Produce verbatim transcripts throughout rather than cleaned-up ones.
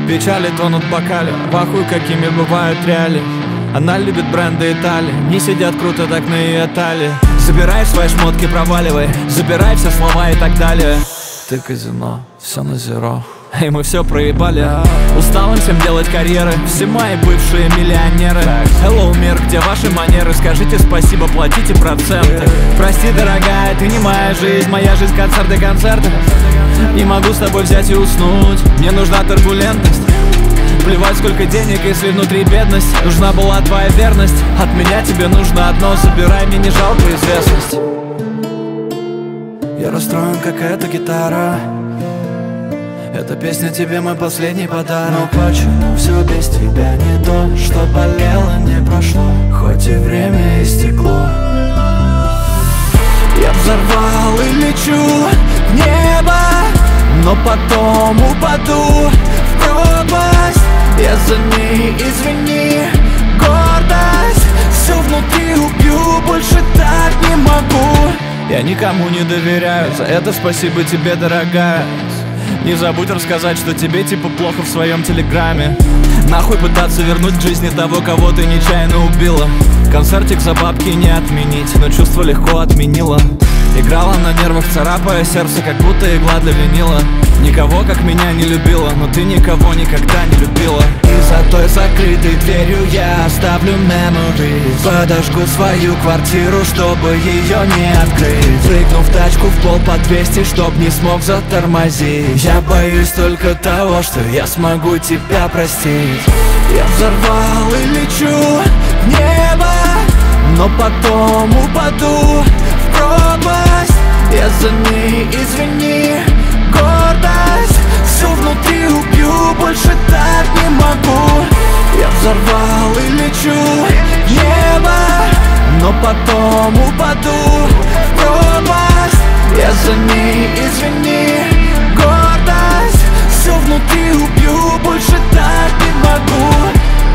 Печали тонут в бокале, в ахуй какими бывают реалии. Она любит бренды Италии, не сидят круто так на ее талии. Забирай свои шмотки, проваливай, забирай все слова и так далее. Ты казино, все на зеро, и мы все проебали. Устал им всем делать карьеры, все мои бывшие миллионеры. Hello, мир, где ваши манеры? Скажите спасибо, платите проценты. Прости, дорогая, ты не моя жизнь, моя жизнь концерты, концерты. Не могу с тобой взять и уснуть, мне нужна турбулентность. Плевать сколько денег, если внутри бедность. Нужна была твоя верность, от меня тебе нужно одно: забирай, мне не жалко известность. Я расстроен, как эта гитара. Эта песня тебе мой последний подарок. Но почему все без тебя не то, что болело, не прошло, хоть и время истекло. Я взорвал и лечу в небо, но потом упаду в пропасть. Я за ней, извини, гордость все внутри убью, больше так не могу. Я никому не доверяю, за это спасибо тебе, дорогая. Не забудь рассказать, что тебе типа плохо в своем телеграме. Нахуй пытаться вернуть к жизни того, кого ты нечаянно убила. Концертик за бабки не отменить, но чувство легко отменила. Играла на нервах, царапая сердце, как будто игла для винила. Никого, как меня, не любила, но ты никого никогда не любила. И за той закрытой дверью я оставлю memories. Подожгу свою квартиру, чтобы ее не открыть. Прыгну в тачку в пол по двести, чтоб не смог затормозить. Я боюсь только того, что я смогу тебя простить. Я взорвал и лечу в небо, но потом упаду в пропасть. Я за ней, извини, гордость все внутри убью, больше так не могу. Я взорвал и лечу в небо, но потом упаду в пропасть. Я за ней, извини, гордость все внутри убью, больше так не могу.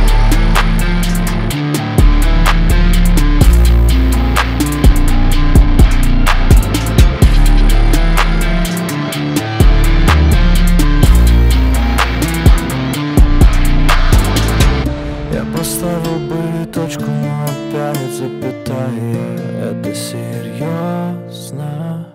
Поставил бы точку, но опять запятая. Это серьезно.